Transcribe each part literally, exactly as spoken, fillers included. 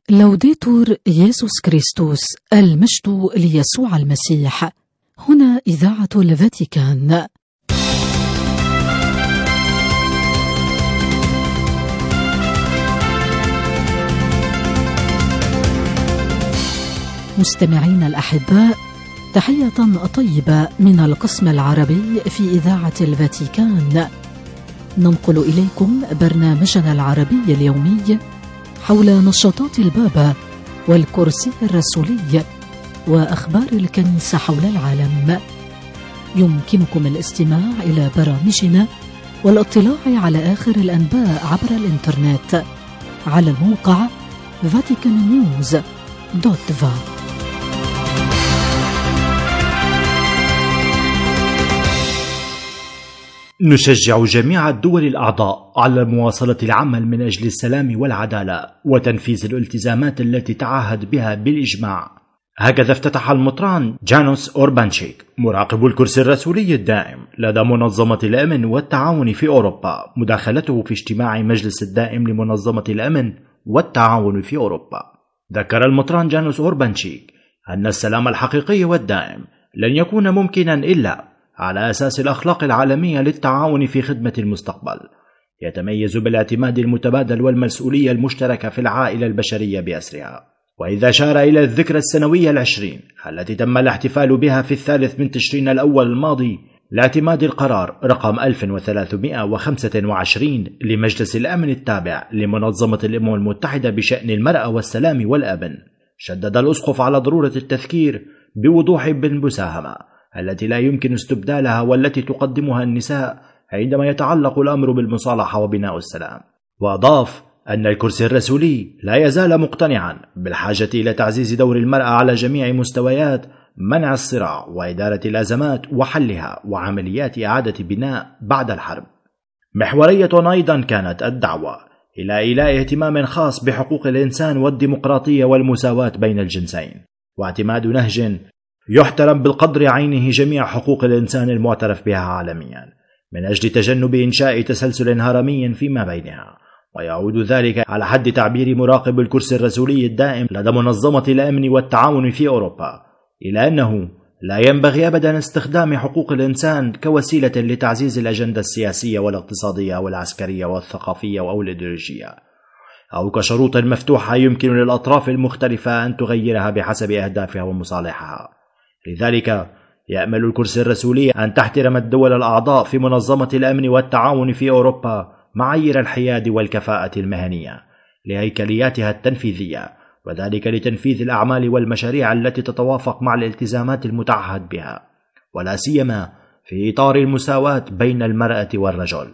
لوديتور يسوع كريستوس، المجد ليسوع المسيح. هنا إذاعة الفاتيكان. مستمعين الأحباء، تحية طيبة من القسم العربي في إذاعة الفاتيكان. ننقل إليكم برنامجنا العربي اليومي حول نشاطات البابا والكرسي الرسولي وأخبار الكنيسة حول العالم. يمكنكم الاستماع إلى برامجنا والاطلاع على آخر الأنباء عبر الإنترنت على الموقع فاتيكان نيوز دوت فا. نشجع جميع الدول الأعضاء على مواصلة العمل من أجل السلام والعدالة وتنفيذ الالتزامات التي تعهد بها بالإجماع. هكذا افتتح المطران جانوس أوربانشيك مراقب الكرسي الرسولي الدائم لدى منظمة الأمن والتعاون في أوروبا مداخلته في اجتماع مجلس الدائم لمنظمة الأمن والتعاون في أوروبا. ذكر المطران جانوس أوربانشيك أن السلام الحقيقي والدائم لن يكون ممكنا إلا على أساس الأخلاق العالمية للتعاون في خدمة المستقبل، يتميز بالاعتماد المتبادل والمسؤولية المشتركة في العائلة البشرية بأسرها. وإذا أشار إلى الذكرى السنوية العشرين التي تم الاحتفال بها في الثالث من تشرين الأول الماضي لاعتماد القرار رقم ألف وثلاثمائة وخمسة وعشرين لمجلس الأمن التابع لمنظمة الأمم المتحدة بشأن المرأة والسلام والأمن، شدد الأسقف على ضرورة التذكير بوضوح بالمساهمة التي لا يمكن استبدالها والتي تقدمها النساء عندما يتعلق الأمر بالمصالحة وبناء السلام. وأضاف أن الكرسي الرسولي لا يزال مقتنعا بالحاجة إلى تعزيز دور المرأة على جميع مستويات منع الصراع وإدارة الأزمات وحلها وعمليات إعادة بناء بعد الحرب. محورية أيضا كانت الدعوة إلى إيلاء اهتمام خاص بحقوق الإنسان والديمقراطية والمساواة بين الجنسين، واعتماد نهج يحترم بالقدر عينه جميع حقوق الإنسان المعترف بها عالميا من أجل تجنب إنشاء تسلسل هرمي فيما بينها. ويعود ذلك على حد تعبير مراقب الكرسي الرسولي الدائم لدى منظمة الأمن والتعاون في أوروبا إلى أنه لا ينبغي أبدا استخدام حقوق الإنسان كوسيلة لتعزيز الأجندة السياسية والاقتصادية والعسكرية والثقافية أو الإيديولوجية، أو كشروط مفتوحة يمكن للأطراف المختلفة أن تغيرها بحسب أهدافها ومصالحها. لذلك يأمل الكرسي الرسولي أن تحترم الدول الأعضاء في منظمة الأمن والتعاون في أوروبا معايير الحياد والكفاءة المهنية لهيكلياتها التنفيذية، وذلك لتنفيذ الأعمال والمشاريع التي تتوافق مع الالتزامات المتعهد بها، ولا سيما في إطار المساواة بين المرأة والرجل.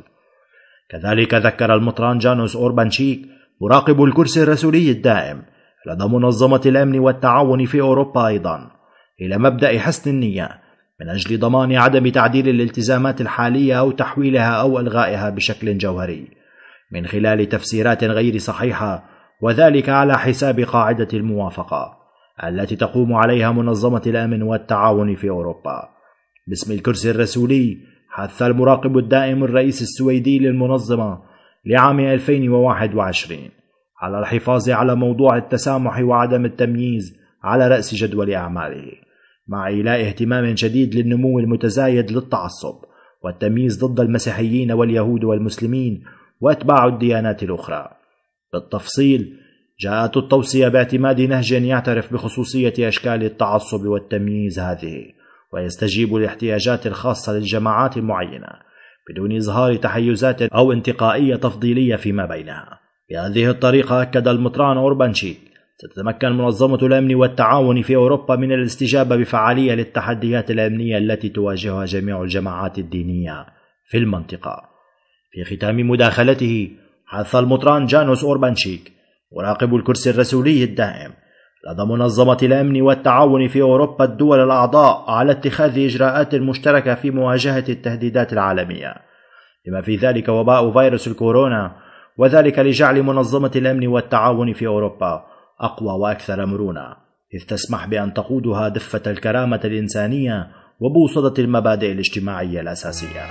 كذلك ذكر المطران جانوس أوربانشيك مراقب الكرسي الرسولي الدائم لدى منظمة الأمن والتعاون في أوروبا أيضا إلى مبدأ حسن النية من أجل ضمان عدم تعديل الالتزامات الحالية أو تحويلها أو إلغائها بشكل جوهري من خلال تفسيرات غير صحيحة، وذلك على حساب قاعدة الموافقة التي تقوم عليها منظمة الأمن والتعاون في أوروبا. باسم الكرسي الرسولي حث المراقب الدائم الرئيس السويدي للمنظمة لعام ألفين وواحد وعشرين على الحفاظ على موضوع التسامح وعدم التمييز على رأس جدول أعماله، مع إيلاء اهتمام شديد للنمو المتزايد للتعصب والتمييز ضد المسيحيين واليهود والمسلمين وأتباع الديانات الأخرى. بالتفصيل جاءت التوصية باعتماد نهج يعترف بخصوصية أشكال التعصب والتمييز هذه ويستجيب لاحتياجات الخاصة للجماعات المعينة بدون إظهار تحيزات أو انتقائية تفضيلية فيما بينها. بهذه الطريقة أكد المطران أوربانشيك ستتمكن منظمة الأمن والتعاون في أوروبا من الاستجابة بفعالية للتحديات الأمنية التي تواجهها جميع الجماعات الدينية في المنطقة. في ختام مداخلته حث المطران جانوس أوربانشيك مراقب الكرسي الرسولي الدائم لدى منظمة الأمن والتعاون في أوروبا الدول الأعضاء على اتخاذ إجراءات مشتركة في مواجهة التهديدات العالمية بما في ذلك وباء فيروس الكورونا، وذلك لجعل منظمة الأمن والتعاون في أوروبا أقوى وأكثر مرونة، إذ تسمح بأن تقودها دفة الكرامة الإنسانية وبوصلة المبادئ الاجتماعية الأساسية.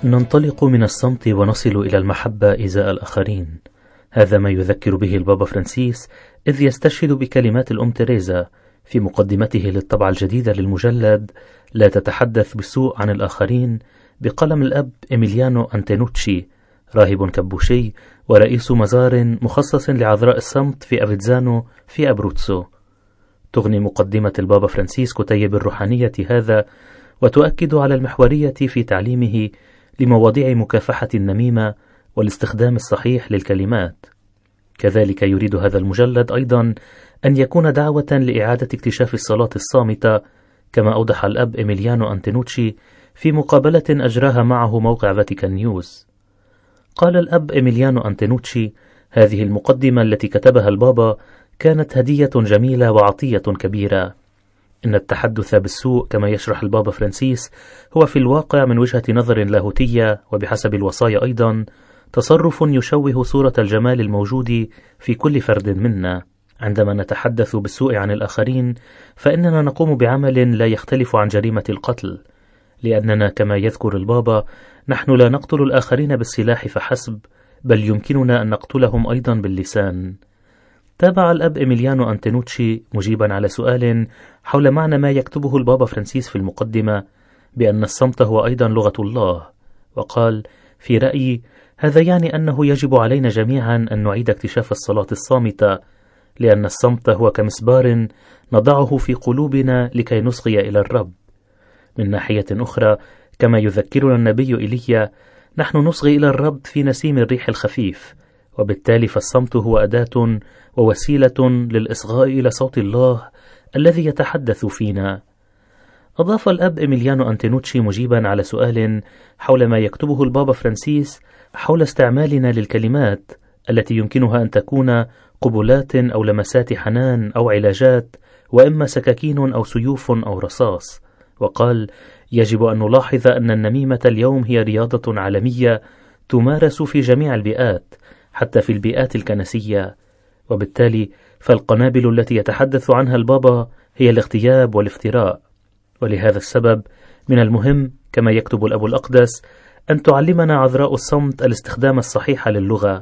ننطلق من الصمت ونصل إلى المحبة إزاء الآخرين. هذا ما يذكر به البابا فرانسيس إذ يستشهد بكلمات الأم تيريزا في مقدمته للطبعة الجديدة للمجلد لا تتحدث بالسوء عن الآخرين بقلم الأب إيميليانو أنتونوتشي، راهب كبوشي ورئيس مزار مخصص لعذراء الصمت في أفيتزانو في أبروتسو. تغني مقدمة البابا فرانسيس كتيب الروحانية هذا وتؤكد على المحورية في تعليمه لمواضيع مكافحة النميمة والاستخدام الصحيح للكلمات. كذلك يريد هذا المجلد أيضا أن يكون دعوة لإعادة اكتشاف الصلاة الصامتة، كما أوضح الأب إيميليانو أنتونوتشي في مقابلة أجراها معه موقع فاتيكان نيوز. قال الأب إيميليانو أنتونوتشي: هذه المقدمة التي كتبها البابا كانت هدية جميلة وعطية كبيرة. إن التحدث بالسوء كما يشرح البابا فرانسيس هو في الواقع من وجهة نظر لاهوتية وبحسب الوصايا أيضا تصرف يشوه صورة الجمال الموجود في كل فرد منا. عندما نتحدث بالسوء عن الآخرين فإننا نقوم بعمل لا يختلف عن جريمة القتل، لأننا كما يذكر البابا نحن لا نقتل الآخرين بالسلاح فحسب، بل يمكننا أن نقتلهم أيضا باللسان. تابع الأب إيميليانو أنتونوتشي مجيبا على سؤال حول معنى ما يكتبه البابا فرانسيس في المقدمة بأن الصمت هو أيضا لغة الله، وقال: في رأيي هذا يعني أنه يجب علينا جميعا أن نعيد اكتشاف الصلاة الصامتة، لأن الصمت هو كمسبار نضعه في قلوبنا لكي نصغي إلى الرب. من ناحية أخرى كما يذكرنا النبي إيليا نحن نصغي إلى الرب في نسيم الريح الخفيف، وبالتالي فالصمت هو أداة ووسيلة للإصغاء إلى صوت الله الذي يتحدث فينا. أضاف الأب إيميليانو أنتونوتشي مجيبا على سؤال حول ما يكتبه البابا فرانسيس حول استعمالنا للكلمات التي يمكنها أن تكون قبلات أو لمسات حنان أو علاجات، وإما سكاكين أو سيوف أو رصاص، وقال: يجب أن نلاحظ أن النميمة اليوم هي رياضة عالمية تمارس في جميع البيئات، حتى في البيئات الكنسية، وبالتالي فالقنابل التي يتحدث عنها البابا هي الاغتياب والافتراء. ولهذا السبب من المهم كما يكتب الأب الأقدس أن تعلمنا عذراء الصمت الاستخدام الصحيح للغة.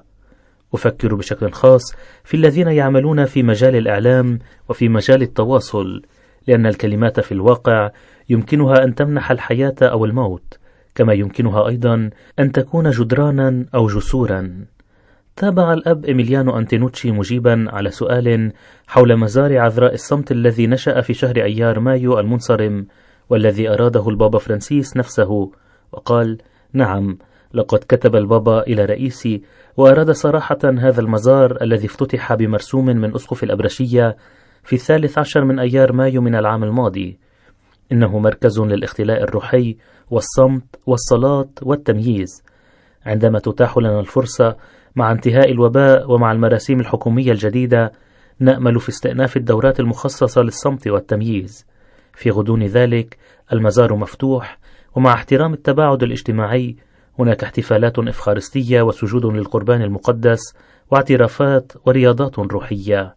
أفكر بشكل خاص في الذين يعملون في مجال الإعلام وفي مجال التواصل، لأن الكلمات في الواقع يمكنها أن تمنح الحياة أو الموت، كما يمكنها أيضا أن تكون جدرانا أو جسورا. تابع الأب إيميليانو أنتونوتشي مجيبا على سؤال حول مزار عذراء الصمت الذي نشأ في شهر أيار مايو المنصرم والذي أراده البابا فرانسيس نفسه، وقال: نعم، لقد كتب البابا إلى رئيسي وأراد صراحة هذا المزار الذي افتتح بمرسوم من أسقف الأبرشية في الثالث عشر من أيار مايو من العام الماضي. إنه مركز للاختلاء الروحي والصمت والصلاة والتمييز. عندما تتاح لنا الفرصة مع انتهاء الوباء ومع المراسيم الحكومية الجديدة نأمل في استئناف الدورات المخصصة للصمت والتمييز. في غضون ذلك المزار مفتوح، ومع احترام التباعد الاجتماعي هناك احتفالات إفخارستية وسجود للقربان المقدس واعترافات ورياضات روحية.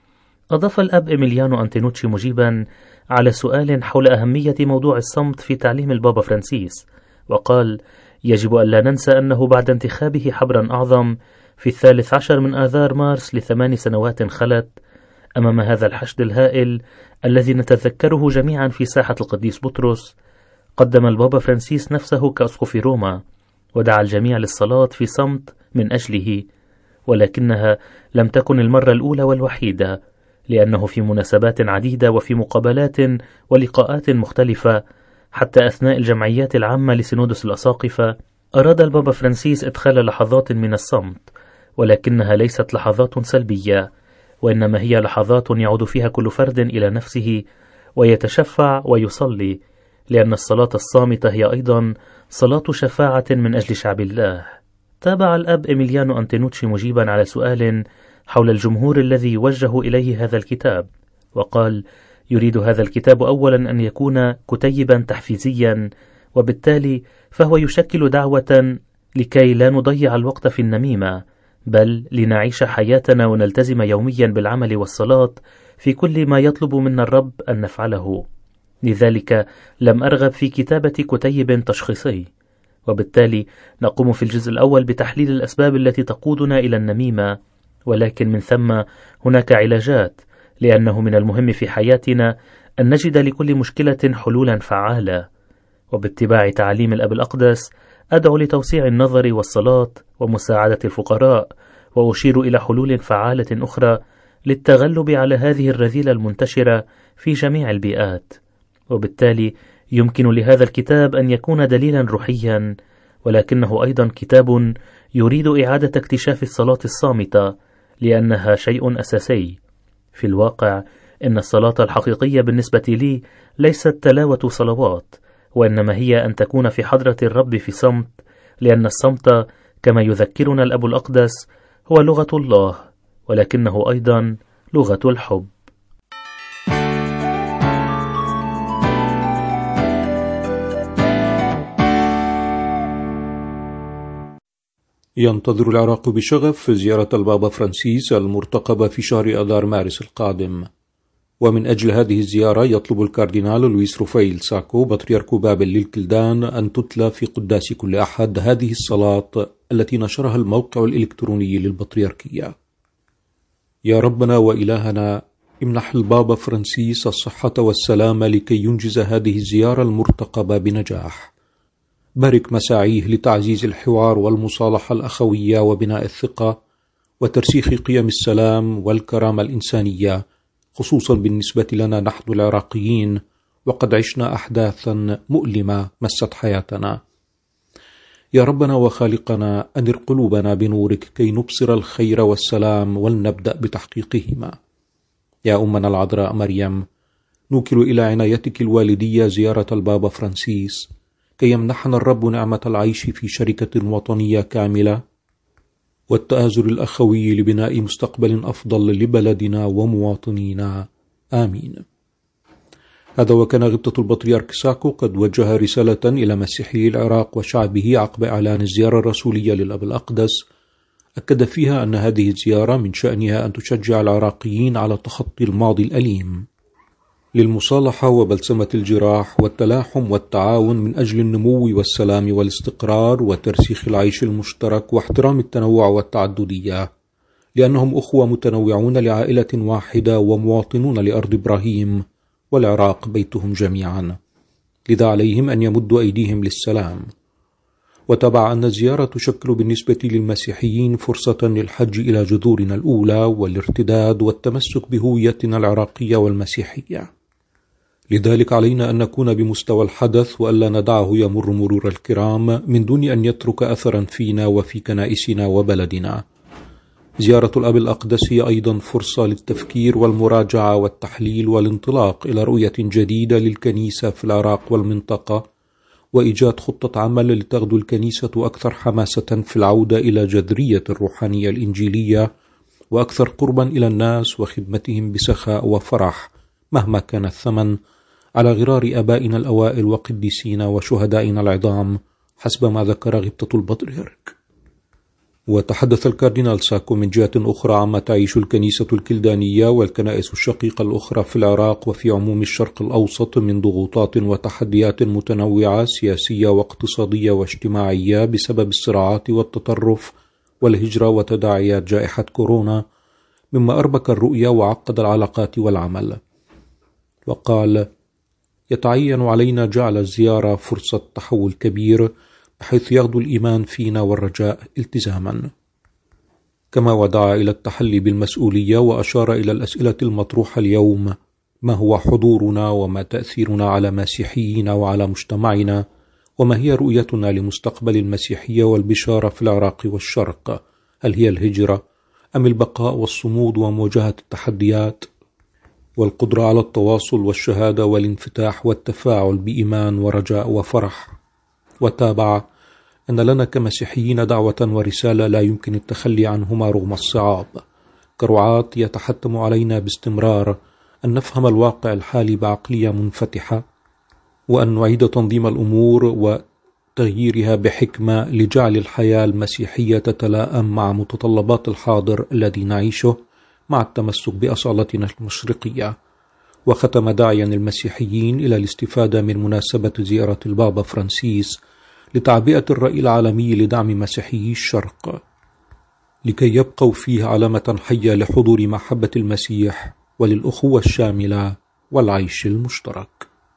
أضاف الأب إيميليانو أنتونوتشي مجيبا على سؤال حول أهمية موضوع الصمت في تعليم البابا فرانسيس، وقال: يجب أن لا ننسى أنه بعد انتخابه حبرا أعظم في الثالث عشر من آذار مارس لثمان سنوات خلت، أمام هذا الحشد الهائل الذي نتذكره جميعا في ساحة القديس بطرس، قدم البابا فرانسيس نفسه كأسقف روما ودعا الجميع للصلاة في صمت من أجله، ولكنها لم تكن المرة الأولى والوحيدة، لأنه في مناسبات عديدة وفي مقابلات ولقاءات مختلفة حتى أثناء الجمعيات العامة لسينودس الأساقفة أراد البابا فرانسيس إدخال لحظات من الصمت، ولكنها ليست لحظات سلبية، وإنما هي لحظات يعود فيها كل فرد إلى نفسه ويتشفع ويصلي، لأن الصلاة الصامتة هي أيضا صلاة شفاعة من أجل شعب الله. تابع الأب إيميليانو أنتونوتشي مجيبا على سؤال حول الجمهور الذي يوجه إليه هذا الكتاب، وقال: يريد هذا الكتاب أولا أن يكون كتيبا تحفيزيا، وبالتالي فهو يشكل دعوة لكي لا نضيع الوقت في النميمة، بل لنعيش حياتنا ونلتزم يوميا بالعمل والصلاة في كل ما يطلب منا الرب أن نفعله. لذلك لم أرغب في كتابة كتيب تشخيصي، وبالتالي نقوم في الجزء الأول بتحليل الأسباب التي تقودنا إلى النميمة، ولكن من ثم هناك علاجات، لأنه من المهم في حياتنا أن نجد لكل مشكلة حلولا فعالة. وباتباع تعاليم الأب الأقدس أدعو لتوسيع النظر والصلاة ومساعدة الفقراء، وأشير إلى حلول فعالة أخرى للتغلب على هذه الرذيلة المنتشرة في جميع البيئات. وبالتالي يمكن لهذا الكتاب أن يكون دليلا روحيا، ولكنه أيضا كتاب يريد إعادة اكتشاف الصلاة الصامتة، لأنها شيء أساسي. في الواقع إن الصلاة الحقيقية بالنسبة لي ليست تلاوة صلوات، وإنما هي أن تكون في حضرة الرب في صمت، لأن الصمت كما يذكرنا الأب الأقدس هو لغة الله، ولكنه أيضا لغة الحب. ينتظر العراق بشغف زيارة البابا فرانسيس المرتقبة في شهر أذار مارس القادم، ومن أجل هذه الزيارة يطلب الكاردينال لويس رفائيل ساكو بطريرك بابل للكلدان أن تتلى في قداس كل أحد هذه الصلاة التي نشرها الموقع الإلكتروني للبطريركية: يا ربنا وإلهنا، امنح البابا فرانسيس الصحة والسلامة لكي ينجز هذه الزيارة المرتقبة بنجاح. بارك مساعيه لتعزيز الحوار والمصالحة الأخوية وبناء الثقة وترسيخ قيم السلام والكرامة الإنسانية، خصوصا بالنسبة لنا نحن العراقيين، وقد عشنا أحداثا مؤلمة مست حياتنا. يا ربنا وخالقنا، أنر قلوبنا بنورك كي نبصر الخير والسلام ولنبدأ بتحقيقهما. يا أمنا العذراء مريم، نوكل إلى عنايتك الوالدية زيارة البابا فرانسيس كي يمنحنا الرب نعمة العيش في شركة وطنية كاملة والتآزر الأخوي لبناء مستقبل أفضل لبلدنا ومواطنينا. آمين. هذا وكان غبطة البطريرك ساكو قد وجه رسالة إلى مسيحي العراق وشعبه عقب إعلان الزيارة الرسولية للأب الأقدس، أكد فيها أن هذه الزيارة من شأنها أن تشجع العراقيين على تخطي الماضي الأليم للمصالحة وبلسمة الجراح والتلاحم والتعاون من أجل النمو والسلام والاستقرار وترسيخ العيش المشترك واحترام التنوع والتعددية، لأنهم أخوة متنوعون لعائلة واحدة ومواطنون لأرض إبراهيم، والعراق بيتهم جميعا، لذا عليهم أن يمدوا أيديهم للسلام. وتبع أن الزيارة تشكل بالنسبة للمسيحيين فرصة للحج إلى جذورنا الأولى والارتداد والتمسك بهويتنا العراقية والمسيحية، لذلك علينا أن نكون بمستوى الحدث وألا ندعه يمر مرور الكرام من دون أن يترك أثرا فينا وفي كنائسنا وبلدنا. زيارة الأب الأقدس هي أيضا فرصة للتفكير والمراجعة والتحليل والانطلاق إلى رؤية جديدة للكنيسة في العراق والمنطقة، وإيجاد خطة عمل لتغدو الكنيسة أكثر حماسة في العودة إلى جذرية الروحانية الإنجيلية وأكثر قربا إلى الناس وخدمتهم بسخاء وفرح مهما كان الثمن، على غرار آبائنا الأوائل وقديسينا وشهدائنا العظام، حسب ما ذكر غبطة البطريرك. وتحدث الكاردينال ساكو من جهة أخرى عما تعيش الكنيسة الكلدانية والكنائس الشقيقة الأخرى في العراق وفي عموم الشرق الأوسط من ضغوطات وتحديات متنوعة سياسية واقتصادية واجتماعية بسبب الصراعات والتطرف والهجرة وتداعيات جائحة كورونا، مما أربك الرؤية وعقد العلاقات والعمل. وقال: يتعين علينا جعل الزيارة فرصة تحول كبير بحيث يغدو الإيمان فينا والرجاء التزاما. كما ودعا إلى التحلي بالمسؤولية وأشار إلى الأسئلة المطروحة اليوم: ما هو حضورنا وما تأثيرنا على مسيحيين وعلى مجتمعنا، وما هي رؤيتنا لمستقبل المسيحية والبشارة في العراق والشرق؟ هل هي الهجرة أم البقاء والصمود ومواجهة التحديات والقدرة على التواصل والشهادة والانفتاح والتفاعل بإيمان ورجاء وفرح؟ وتابع أن لنا كمسيحيين دعوة ورسالة لا يمكن التخلي عنهما رغم الصعاب. كرعاة يتحتم علينا باستمرار أن نفهم الواقع الحالي بعقلية منفتحة، وأن نعيد تنظيم الأمور وتغييرها بحكمة لجعل الحياة المسيحية تتلائم مع متطلبات الحاضر الذي نعيشه مع التمسك بأصالتنا المشرقية. وختم داعيا المسيحيين إلى الاستفادة من مناسبة زيارة البابا فرانسيس لتعبئة الرأي العالمي لدعم مسيحيي الشرق، لكي يبقوا فيه علامة حية لحضور محبة المسيح وللأخوة الشاملة والعيش المشترك.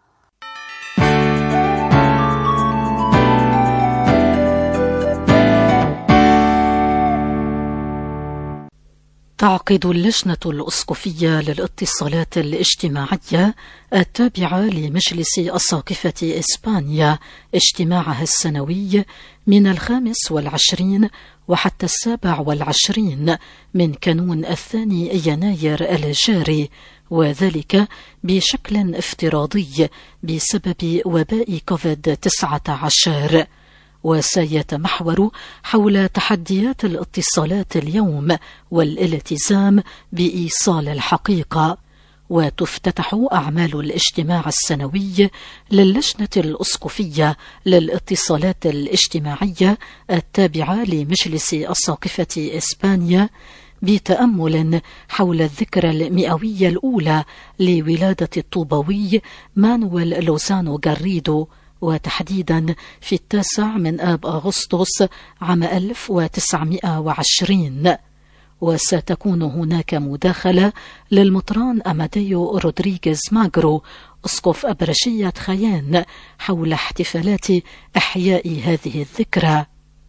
تعقد اللجنة الأسقفية للاتصالات الاجتماعية التابعة لمجلس أساقفة إسبانيا اجتماعها السنوي من الخامس والعشرين وحتى السابع والعشرين من كانون الثاني يناير الجاري، وذلك بشكل افتراضي بسبب وباء كوفيد تسعة عشر، وسيتمحور حول تحديات الاتصالات اليوم والالتزام بإيصال الحقيقة. وتفتتح أعمال الاجتماع السنوي للجنة الأسقفية للاتصالات الاجتماعية التابعة لمجلس أساقفة إسبانيا بتأمل حول الذكرى المئوية الأولى لولادة الطوبوي مانويل لوزانو غاريدو، وتحديدا في التاسع من آب أغسطس عام ألف وتسعمائة وعشرين. وستكون هناك مداخلة للمطران أماديو رودريغيز ماغرو أسقف أبرشية خيان حول احتفالات أحياء هذه الذكرى.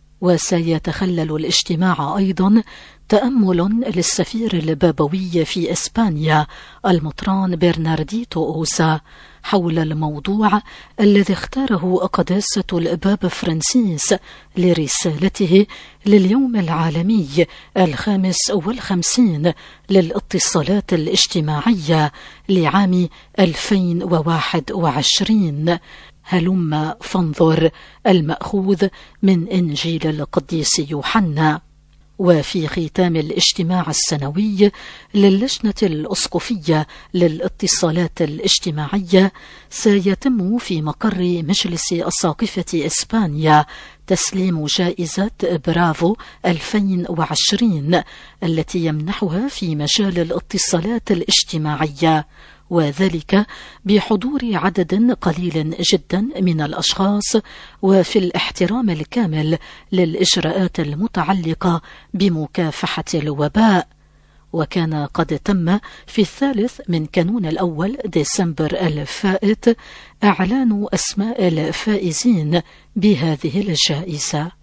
وسيتخلل الاجتماع أيضا تأمل للسفير البابوي في إسبانيا المطران برنارديتو أوسا حول الموضوع الذي اختاره قداسة البابا فرانسيس لرسالته لليوم العالمي الخامس والخمسين للاتصالات الاجتماعية لعام ألفين وواحد وعشرين، هلم فانظر، المأخوذ من إنجيل القديس يوحنا. وفي ختام الاجتماع السنوي للجنة الأسقفية للاتصالات الاجتماعية سيتم في مقر مجلس أساقفة إسبانيا تسليم جائزة برافو ألفين وعشرين التي يمنحها في مجال الاتصالات الاجتماعية، وذلك بحضور عدد قليل جدا من الأشخاص وفي الاحترام الكامل للإجراءات المتعلقة بمكافحة الوباء. وكان قد تم في الثالث من كانون الأول ديسمبر الفائت إعلان أسماء الفائزين بهذه الجائزة.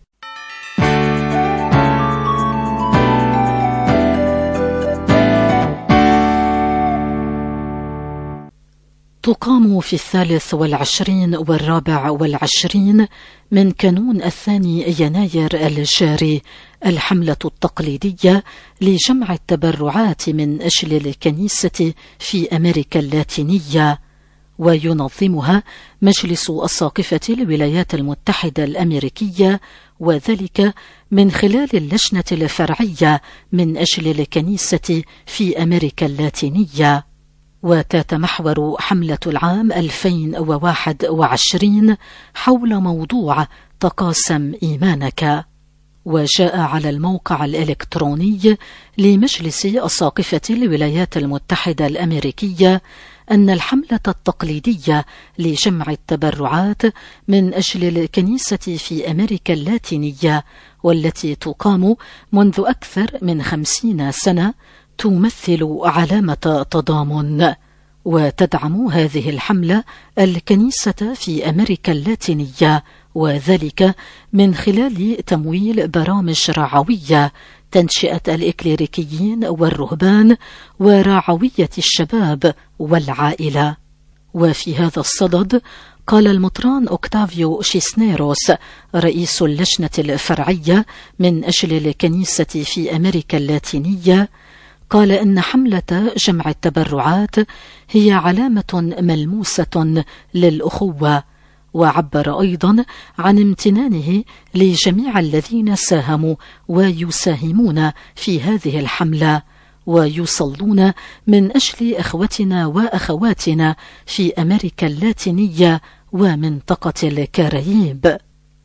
تقام في الثالث والعشرين والرابع والعشرين من كانون الثاني يناير الجاري الحملة التقليدية لجمع التبرعات من أجل الكنيسة في أمريكا اللاتينية، وينظمها مجلس أساقفة الولايات المتحدة الأمريكية، وذلك من خلال اللجنة الفرعية من أجل الكنيسة في أمريكا اللاتينية. وتتمحور حملة العام ألفين وواحد وعشرين حول موضوع تقاسم إيمانك. وجاء على الموقع الإلكتروني لمجلس أساقفة الولايات المتحدة الأمريكية أن الحملة التقليدية لجمع التبرعات من أجل الكنيسة في أمريكا اللاتينية والتي تقام منذ أكثر من خمسين سنة تمثل علامة تضامن. وتدعم هذه الحملة الكنيسة في أمريكا اللاتينية، وذلك من خلال تمويل برامج رعوية، تنشئة الإكليريكيين والرهبان، ورعوية الشباب والعائلة. وفي هذا الصدد قال المطران أوكتافيو شيسنيروس رئيس اللجنة الفرعية من أجل الكنيسة في أمريكا اللاتينية، قال إن حملة جمع التبرعات هي علامة ملموسة للأخوة، وعبر أيضا عن امتنانه لجميع الذين ساهموا ويساهمون في هذه الحملة ويصلون من أجل أخوتنا وأخواتنا في أمريكا اللاتينية ومنطقة الكاريب.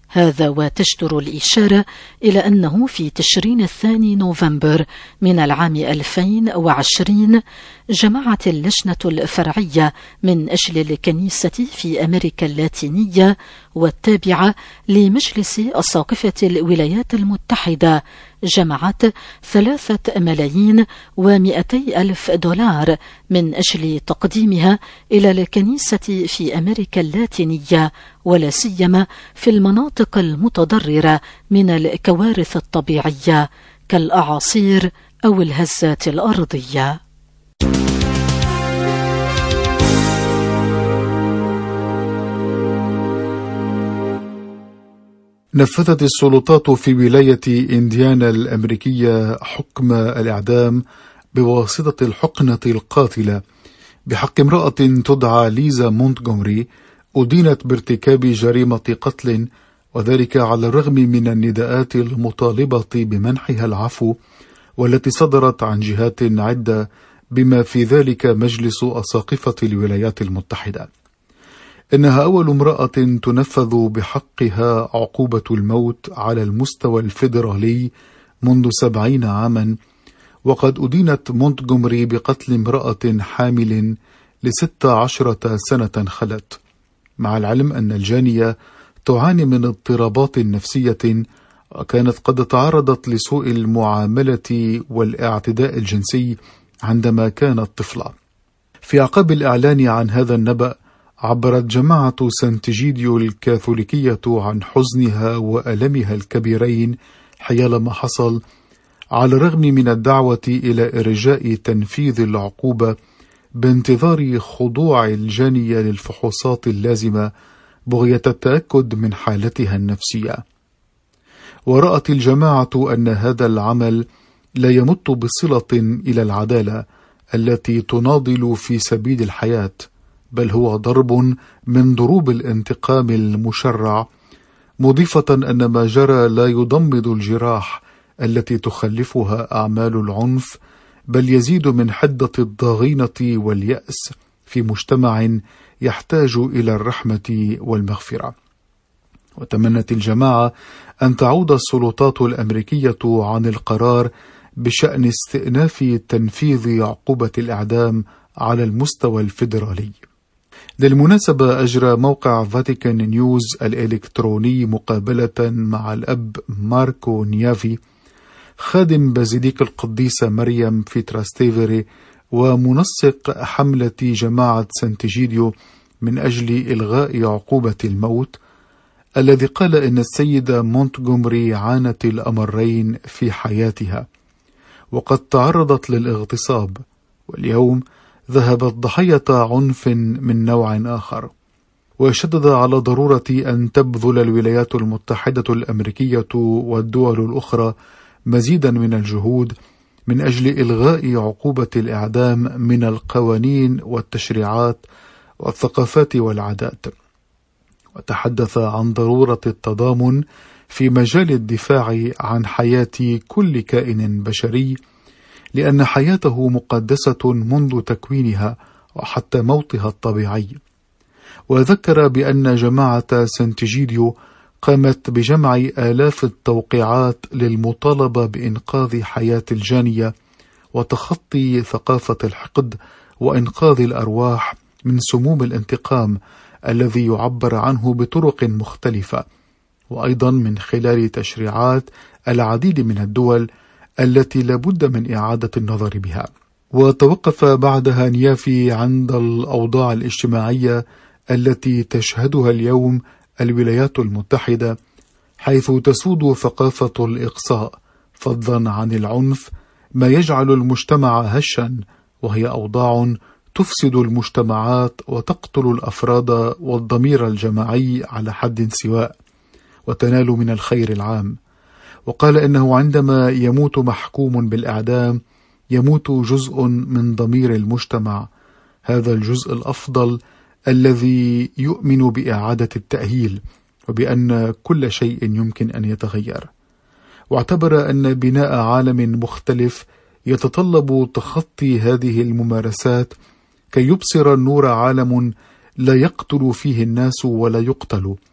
هذا وتجدر الإشارة إلى أنه في تشرين الثاني نوفمبر من العام ألفين وعشرين جمعت اللجنة الفرعية من أجل الكنيسة في أمريكا اللاتينية والتابعة لمجلس أساقفة الولايات المتحدة جمعت ثلاثة ملايين ومئتي ألف دولار من أجل تقديمها إلى الكنيسة في أمريكا اللاتينية ولا سيما في المناطق المتضررة من الكوارث الطبيعية كالأعاصير أو الهزات الأرضية. نفذت السلطات في ولاية إنديانا الأمريكية حكم الإعدام بواسطة الحقنة القاتلة بحق امرأة تدعى ليزا مونتغومري أدينت بارتكاب جريمة قتل، وذلك على الرغم من النداءات المطالبة بمنحها العفو والتي صدرت عن جهات عدة بما في ذلك مجلس أساقفة الولايات المتحدة. إنها أول امرأة تنفذ بحقها عقوبة الموت على المستوى الفيدرالي منذ سبعين عاما، وقد أدينت مونتغومري بقتل امرأة حامل لست عشرة سنة خلت، مع العلم أن الجانية تعاني من اضطرابات نفسية وكانت قد تعرضت لسوء المعاملة والاعتداء الجنسي عندما كانت طفلة. في أعقاب الإعلان عن هذا النبأ عبرت جماعة سانتيجيديو الكاثوليكية عن حزنها وألمها الكبيرين حيال ما حصل، على الرغم من الدعوة إلى إرجاء تنفيذ العقوبة بانتظار خضوع الجانية للفحوصات اللازمة بغية التأكد من حالتها النفسية. ورأت الجماعة أن هذا العمل لا يمت بصلة إلى العدالة التي تناضل في سبيل الحياة، بل هو ضرب من ضروب الانتقام المشرع، مضيفة أن ما جرى لا يضمد الجراح التي تخلفها أعمال العنف، بل يزيد من حدة الضغينة واليأس في مجتمع يحتاج إلى الرحمة والمغفرة. وتمنت الجماعة أن تعود السلطات الأمريكية عن القرار بشأن استئناف تنفيذ عقوبة الإعدام على المستوى الفيدرالي. للمناسبة أجرى موقع فاتيكان نيوز الإلكتروني مقابلة مع الأب ماركو نيافي خادم بازيليك القديسة مريم في تراستيفيري ومنسق حملة جماعة سانتيجيديو من أجل إلغاء عقوبة الموت، الذي قال إن السيدة مونتغومري عانت الأمرين في حياتها وقد تعرضت للاغتصاب، واليوم ذهبت ضحية عنف من نوع آخر. وشدد على ضرورة أن تبذل الولايات المتحدة الأمريكية والدول الأخرى مزيدا من الجهود من أجل إلغاء عقوبة الإعدام من القوانين والتشريعات والثقافات والعادات. وتحدث عن ضرورة التضامن في مجال الدفاع عن حياة كل كائن بشري، لأن حياته مقدسة منذ تكوينها وحتى موتها الطبيعي. وذكر بأن جماعة سانتيجيديو قامت بجمع آلاف التوقيعات للمطالبة بإنقاذ حياة الجانية وتخطي ثقافة الحقد وإنقاذ الأرواح من سموم الانتقام الذي يعبر عنه بطرق مختلفة، وأيضا من خلال تشريعات العديد من الدول التي لابد من إعادة النظر بها. وتوقف بعدها نيافي عند الأوضاع الاجتماعية التي تشهدها اليوم الولايات المتحدة، حيث تسود ثقافة الإقصاء فضلا عن العنف، ما يجعل المجتمع هشا، وهي أوضاع تفسد المجتمعات وتقتل الأفراد والضمير الجماعي على حد سواء وتنال من الخير العام. وقال إنه عندما يموت محكوم بالإعدام يموت جزء من ضمير المجتمع، هذا الجزء الأفضل الذي يؤمن بإعادة التأهيل وبأن كل شيء يمكن أن يتغير. واعتبر أن بناء عالم مختلف يتطلب تخطي هذه الممارسات كي يبصر النور عالم لا يقتل فيه الناس ولا يقتل،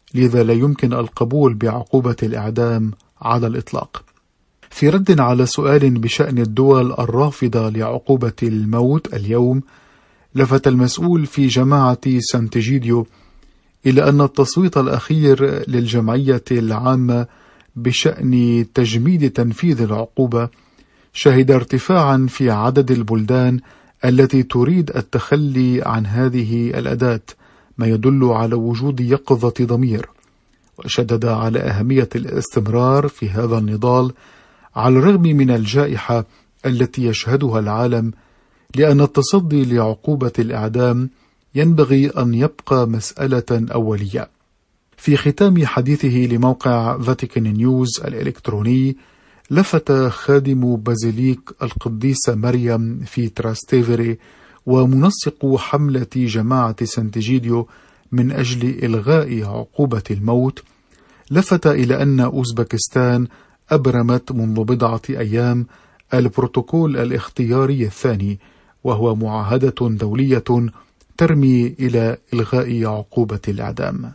لذا لا يمكن القبول بعقوبة الإعدام على الإطلاق. في رد على سؤال بشأن الدول الرافضة لعقوبة الموت اليوم، لفت المسؤول في جماعة سانتيجيديو إلى أن التصويت الأخير للجمعية العامة بشأن تجميد تنفيذ العقوبة شهد ارتفاعا في عدد البلدان التي تريد التخلي عن هذه الأداة، ما يدل على وجود يقظة ضمير، وشدد على أهمية الاستمرار في هذا النضال على الرغم من الجائحة التي يشهدها العالم، لأن التصدي لعقوبة الإعدام ينبغي أن يبقى مسألة أولية. في ختام حديثه لموقع فاتيكان نيوز الإلكتروني، لفت خادم بازيليك القديسة مريم في تراستيفري ومنسق حملة جماعة سانتيجيديو من أجل إلغاء عقوبة الموت، لفت إلى أن أوزبكستان أبرمت منذ بضعة أيام البروتوكول الاختياري الثاني، وهو معاهدة دولية ترمي إلى إلغاء عقوبة الإعدام.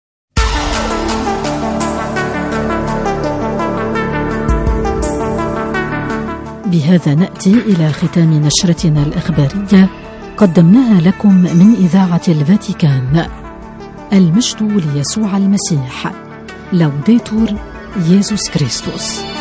بهذا نأتي إلى ختام نشرتنا الإخبارية، قدمناها لكم من إذاعة الفاتيكان. المجد ليسوع المسيح. لوديتور يسوع كريستوس.